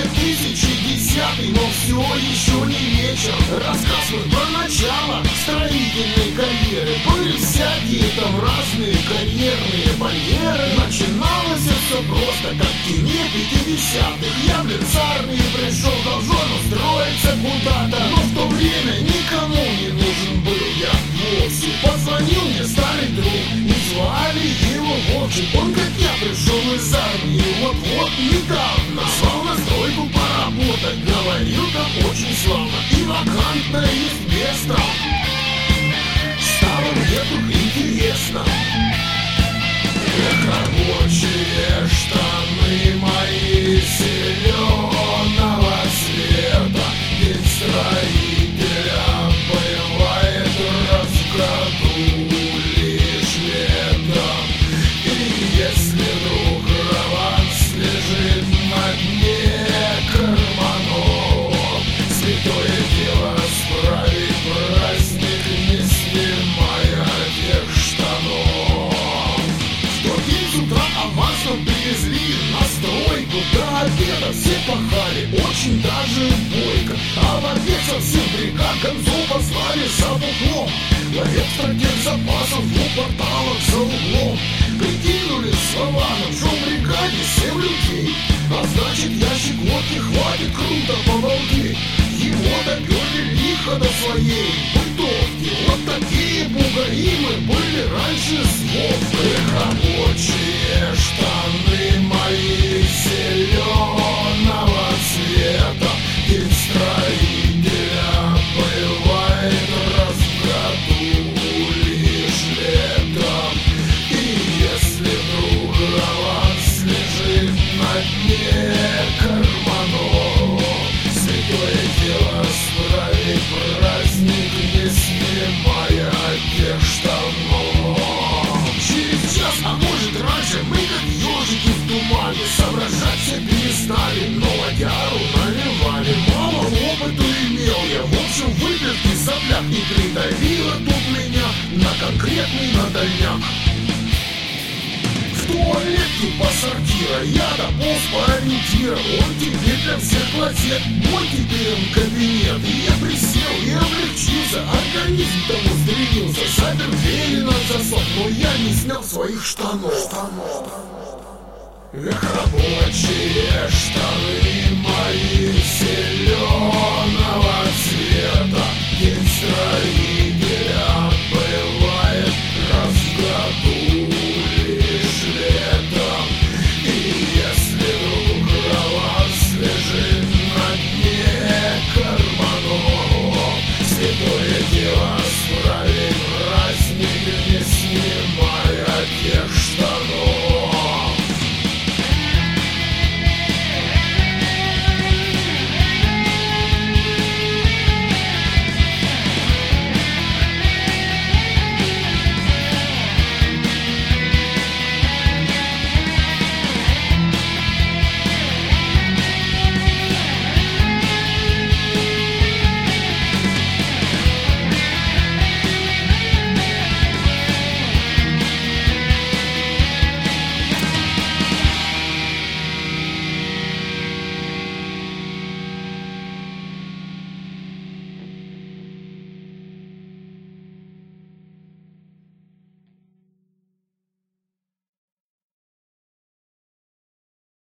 2010, но все еще не вечер. Рассказ мой про начало строительной карьеры. Были всякие там разные карьерные барьеры. Начиналось все просто, как в кине 50-х. Я, блин, с армии пришел, должен устроиться куда-то. Но в то время никому не нужен был я вовсе. Позвонил мне старый друг, и звали его Вовчик. Он как я пришел из армии, вот недавно. Звал на стройку поработать, говорил там очень славно. И вакантно есть место. Стало мне тут интересно. Рабочие штаны мои зеленого цвета. День строителя бывает раз в году лишь летом. И если вдруг аванс лежит на дне карманов, святое дело справить праздник, не снимая тех штанов. В тот день с утра авансом привезли на стройку. До обеда все пахали очень даже бойко. А в обед со всех бригад концов послали за буклом. Ловец стратег запасов в двух кварталах за углом. Прикинули словами, что в бригаде 7 людей. А значит ящик водки хватит круто побалдеть. Его доперли лихо до своей бытовки. Вот такие бугаи мы были раньше с Вовкой. Рабочие штаны мои зеленого цвета. День строителя бывает раз в году лишь летом. И если вдруг аванс лежит на дне карманов, святое дело справить праздник, не снимая тех штанов. Через час, а может раньше, мы как ежики в тумане соображать все перестали, но водяру наливали. Мало опыту имел я, в общем, выпивки сопляк. И придавило тут меня на конкретный надальняк. В туалетке посортира я дополз по ориентиру. Он теперь для всех клозет, мой теперь он кабинет. И я присел и облегчился, организм тому сдвинулся. Запер двери на засов, но я не снял своих штанов. Эх, рабочие штаны мои зеленого цвета. День строителя